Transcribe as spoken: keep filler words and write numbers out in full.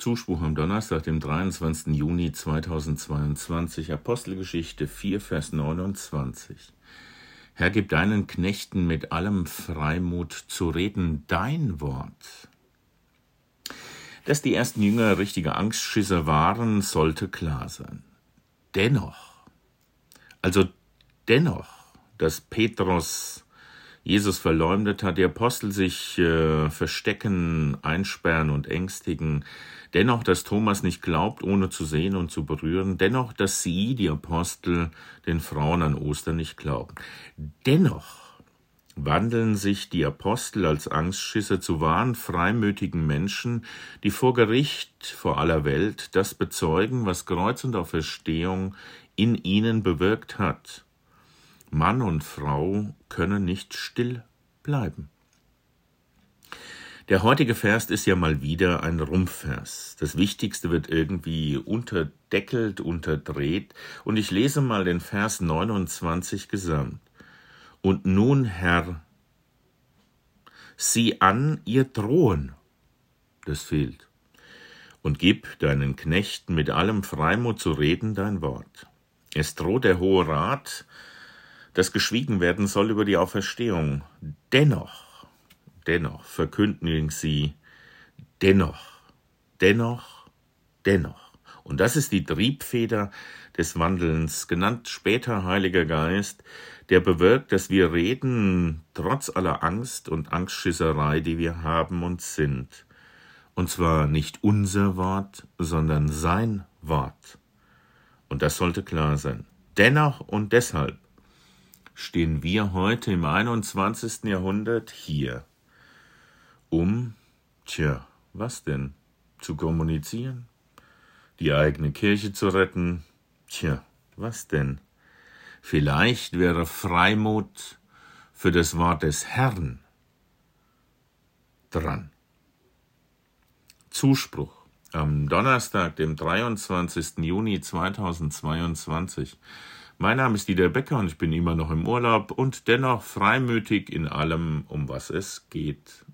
Zuspruch am Donnerstag, dem dreiundzwanzigsten Juni zweitausendzweiundzwanzig, Apostelgeschichte vier, Vers neunundzwanzig. Herr, gib deinen Knechten mit allem Freimut zu reden dein Wort. Dass die ersten Jünger richtige Angstschisser waren, sollte klar sein. Dennoch, also dennoch, dass Petrus Jesus verleumdet hat, die Apostel sich äh, verstecken, einsperren und ängstigen, dennoch, dass Thomas nicht glaubt, ohne zu sehen und zu berühren, dennoch, dass sie, die Apostel, den Frauen an Ostern nicht glauben. Dennoch wandeln sich die Apostel als Angstschisser zu wahren, freimütigen Menschen, die vor Gericht, vor aller Welt, das bezeugen, was Kreuz und Auferstehung in ihnen bewirkt hat. Mann und Frau können nicht still bleiben. Der heutige Vers ist ja mal wieder ein Rumpfvers. Das Wichtigste wird irgendwie unterdeckelt, unterdreht. Und ich lese mal den Vers neunundzwanzig gesamt. Und nun, Herr, sieh an ihr Drohen. Das fehlt. Und gib deinen Knechten mit allem Freimut zu reden dein Wort. Es droht der Hohe Rat, dass geschwiegen werden soll über die Auferstehung. Dennoch, dennoch verkündigen sie, dennoch, dennoch, dennoch. Und das ist die Triebfeder des Wandelns, genannt später Heiliger Geist, der bewirkt, dass wir reden, trotz aller Angst und Angstschisserei, die wir haben und sind. Und zwar nicht unser Wort, sondern sein Wort. Und das sollte klar sein. Dennoch und deshalb stehen wir heute im einundzwanzigsten Jahrhundert hier, um, tja, was denn, zu kommunizieren, die eigene Kirche zu retten, tja, was denn, vielleicht wäre Freimut für das Wort des Herrn dran. Zuspruch am Donnerstag, dem dreiundzwanzigsten Juni zweitausendzweiundzwanzig. Mein Name ist Dieter Becker und ich bin immer noch im Urlaub und dennoch freimütig in allem, um was es geht.